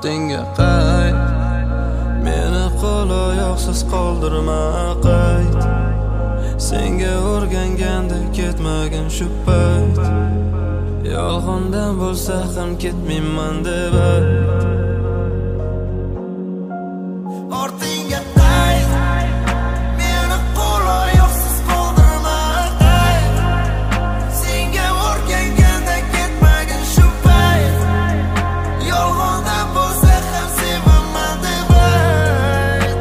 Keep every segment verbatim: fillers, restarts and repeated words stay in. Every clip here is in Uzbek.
ortingga qayt, meni qo'l oyoqsiz qoldirma qayt. Senga o'rganganda ketmagin shu payt, yolg'ondan bo'lsa ham ketmayman deb ayt. Ortingga qayt, meni qo'l oyoqsiz qoldirma qayt. Senga o'rganganda ketmagin shu payt, yolg'ondan bo'lsa ham sevaman deb ayt.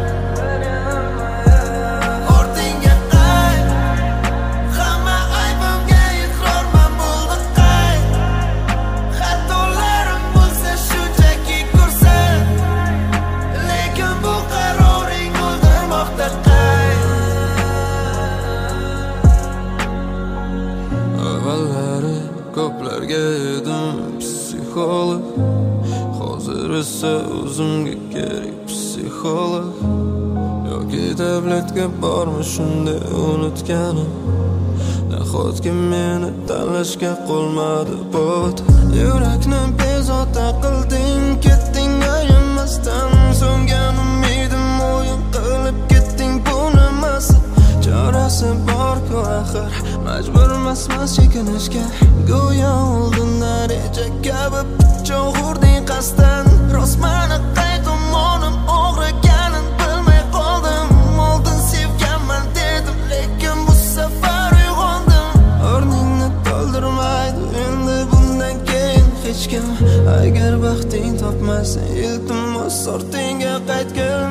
Ortingga qayt, hamma aybimga iqrorman bo'ldi qayt. Xatolarim bo'lsa shunchaki ko'rsan, lekin bu qaroring o'ldirmoqda qayt. Avvallari ko'plarga edim psixolog, hozir esa o'zimga kerak psixolog. Yoki tabletga bormi shunday unutganim, nahotki meni tanlashga qolmadi povod. Yurakni bezovta qilding, ketding ayamasdan, so'ngan umidim o'yin qilib ketding. Bu nimasi? Chorasi bor-ku axir, majburmasmas chekinishga. Go'yo oldindan reja kabi pichoq urding qasddan. Rost meni qay tomonim og'riganin bilmay qoldim. Oldin sevganman dedim, lekin bu safar uyg'ondim. O'rningni to'ldirmaydi endi bundan keyin hech kim. Agar baxting topmasa iltimos ortingga qaytgin.